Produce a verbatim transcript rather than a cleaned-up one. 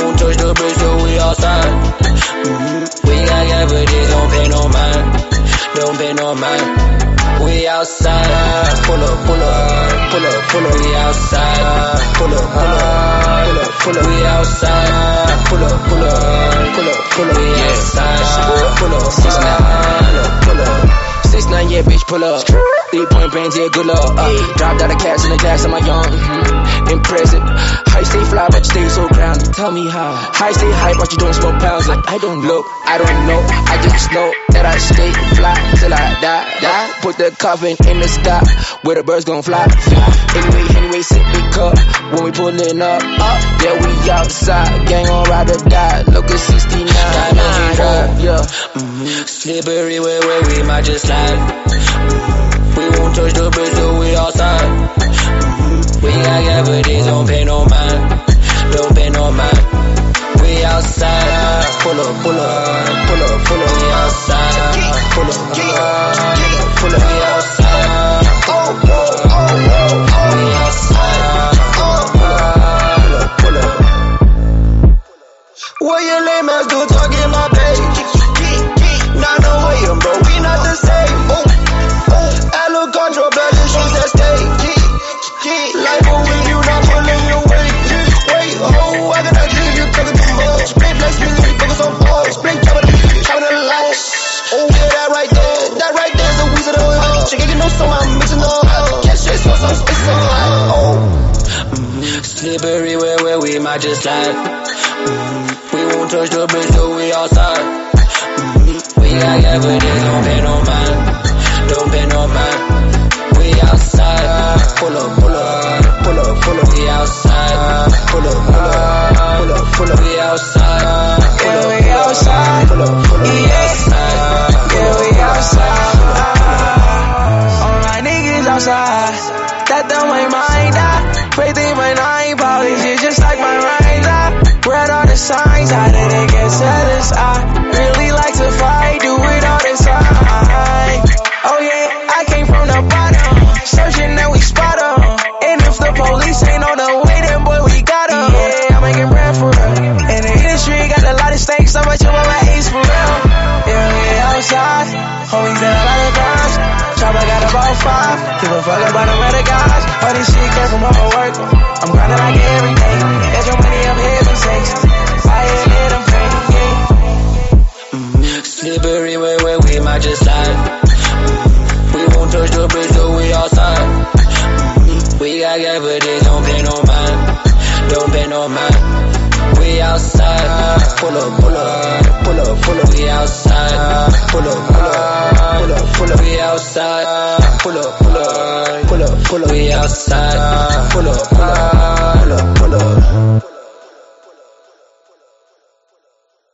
won't touch the bridge till we outside. Mm-hmm. We got evidence, don't pay no mind. Don't pay no mind. We outside. Pull up, pull up, pull up, pull up. We outside. Pull up, pull up, pull up, pull up. We outside. Pull up, pull up, pull up, pull up. We outside. Pull up, pull up, pull up. Six nine, yeah, bitch, pull up. Three point bands, yeah, good luck. Uh, dropped out of cash in the gas, am I young? Mm-hmm. Impressive. How you stay fly, but you stay so grounded? Tell me how. How you stay high, but you don't smoke pounds? Like, I don't look, I don't know. I just know that I stay fly till I die. die. Put the coffin in the sky, where the birds gon' fly. Anyway, anyway, sip the cup when we pullin' up. up. Yeah, we outside, gang on ride or die. Look at sixty-nine, nine, yeah. Mm-hmm. Slippery where, where we might just slide. Mm-hmm. We won't touch the bridge till we outside. Mm-hmm. We got evidence, don't pay no mind. Don't pay no mind. We outside. Pull up, pull up, pull up, pull up. We outside. Pull up, pull up, pull up. We outside. Oh, oh, oh, oh, oh. We outside. Pull up, pull up, pull up. What your lame ass do talking my page? Not no way, bro. We not the same. Oh, oh. I look control, blood issues that stay. Like when you not pulling your weight. Wait, oh, I gotta give you talking too much. Split like split, we focus on four. Split, chopping the lights. Oh, yeah, that right there. That right there is the weasel of the hood. She getting no so I'm mixing up. Catch shit, so some space so high. Oh. Mm-hmm. Slippery where, where we might just slide. Mm-hmm. We won't touch the bridge till we outside. Mm-hmm. We got evidence, don't pay no mind. Don't pay no mind. We outside. Pull up, pull up, pull up, pull up. We outside. Pull up, pull up, pull up, pull up. We outside. Yeah, we outside. Pull up, pull up. We outside. Yeah, we outside. All my niggas outside. That don't make mine die. Faith in my nine polish, just like my rhymes. I read all the signs, I didn't get satisfied. Really like to fight, do it all the time. Oh yeah, I came from the bottom, searching and we spot 'em. And if the police ain't on the way, then boy we got 'em. Yeah, I'm making bread for real. In the industry, got a lot of stakes, so much of my ace for real. Yeah, we outside, homies in a lot of guns. Chopper got about five, give a fuck about them other guys. All this shit came from hard work, I'm grinding like every day. Get your money up here for sex, I ain't let them fake, yeah. Mm-hmm. Slippery where, where we might just slide. Mm-hmm. We won't touch the bridge till we outside. Mm-hmm. We got evidence, don't pay no mind. Don't pay no mind. We outside. Pull up, pull up, pull up, pull up. We outside. Pull up, pull up, pull up, pull up. We outside. Pull up, pull up, pull up, pull up. We outside. Pull up, pull up, pull up, pull up.